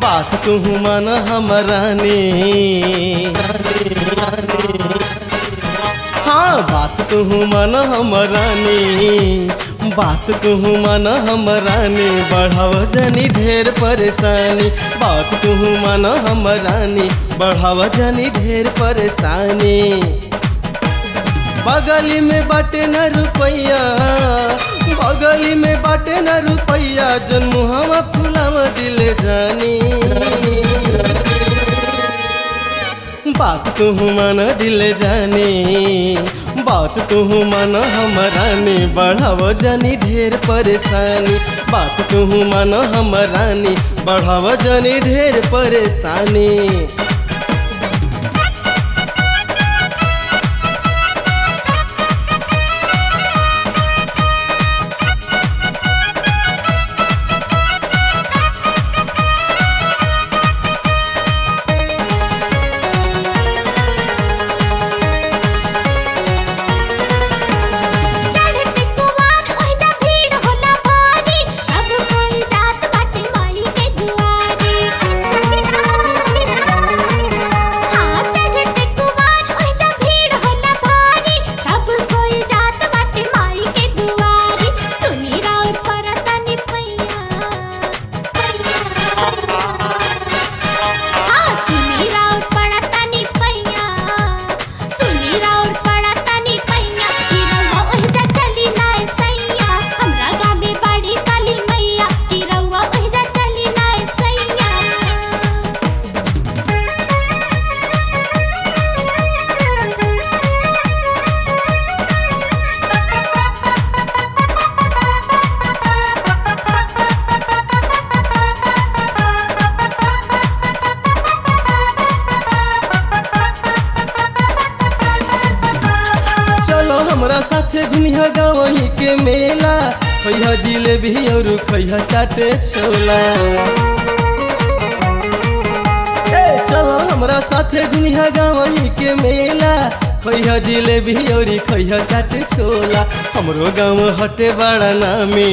बात कहूँ मन हमरानी। हाँ बात कहूँ मन हमरानी, बात कहूँ मन हमरानी, बढ़ाव जनी ढेर परेशानी। बात कहूँ मन हमरानी, बढ़ाव जनी ढेर परेशानी। बगली में बाटे न रुपैया, बगली में बाटे न रुपैया, जन मुहावा फुलाव दिले जानी। बात कहूँ मन दिले जानी, बात कहूँ मन हमरानी, बढ़ाव जनी ढेर परेशानी। बात कहूँ मन हमरानी, बढ़ाव जनी ढेर परेशानी। हमरा साथे घुमिया गाँवही के मेला, खैहा जिलेबी और खैहा चाटे छोला। चलो हमरा साथे घुमिया गाँवही के मेला, खैहा जिलेबी और खैहा चाटे छोला। हमरो गाँव हटे बड़ा नामी,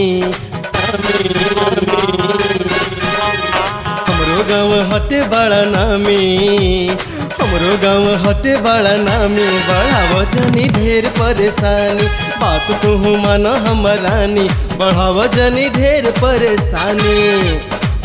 हमरो गाँव हटे बड़ा नामी, हमरो गाँव हटे बड़ा नामी, बढ़ाव जनी ढेर परेशानी। बात कहूँ मन हमरानी, बढ़ाव जनी ढेर परेशानी।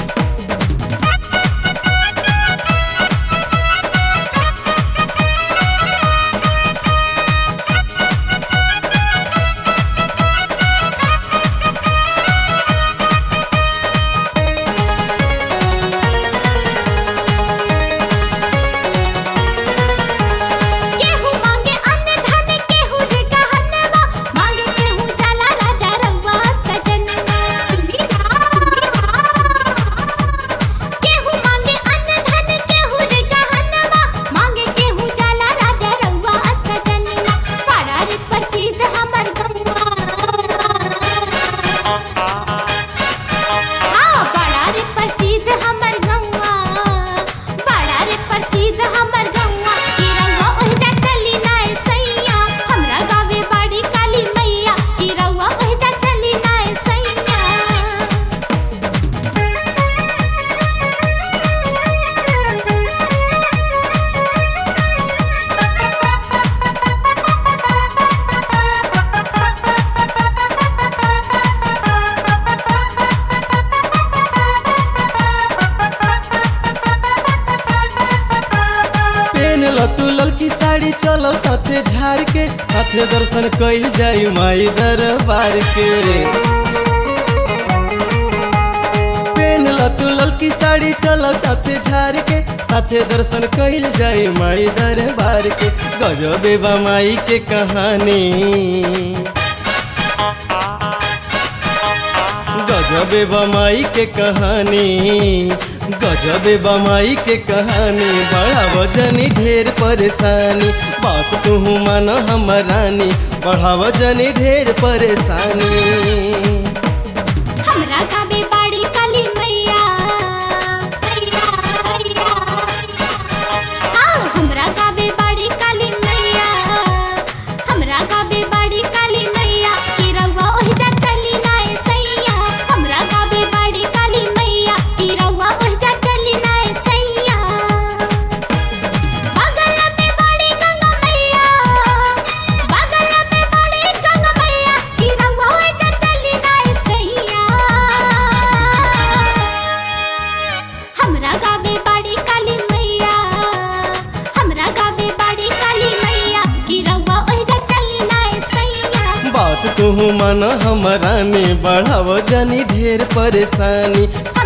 तू ललकी साड़ी चलो साथे झार के, साथे दर्शन कइल जाई माई दरबार के। पहन तू ललकी साड़ी चलो साथे झार के, साथे दर्शन कइल जाई माई दरबार के। गजबे बा माई के कहानी, गजबे बा माई के कहानी, गजबे बमाई के कहानी। बढ़ाव जनी ढेर परेशानी, बात कहूँ मन हमरानी, बढ़ाव जनी ढेर परेशानी। हमरा गावे बाड़ी काली मैया, हमरा गावे बाड़ी काली मैया, हमरा गावे बाड़ी काली मैया, कि रउआ ओहिजा चली ना सैया। हमरा गावे बाड़ी काली मैया, कि रउआ ओहिजा बढ़ाव जानी ढेर परेशानी।